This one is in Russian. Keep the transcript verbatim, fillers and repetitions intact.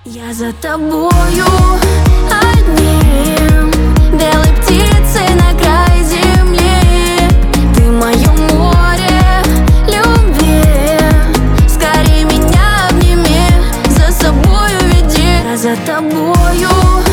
Я за тобою одним, белой птицей на край земли. Ты мое море любви, скорее меня обними, за собою веди. Я за тобою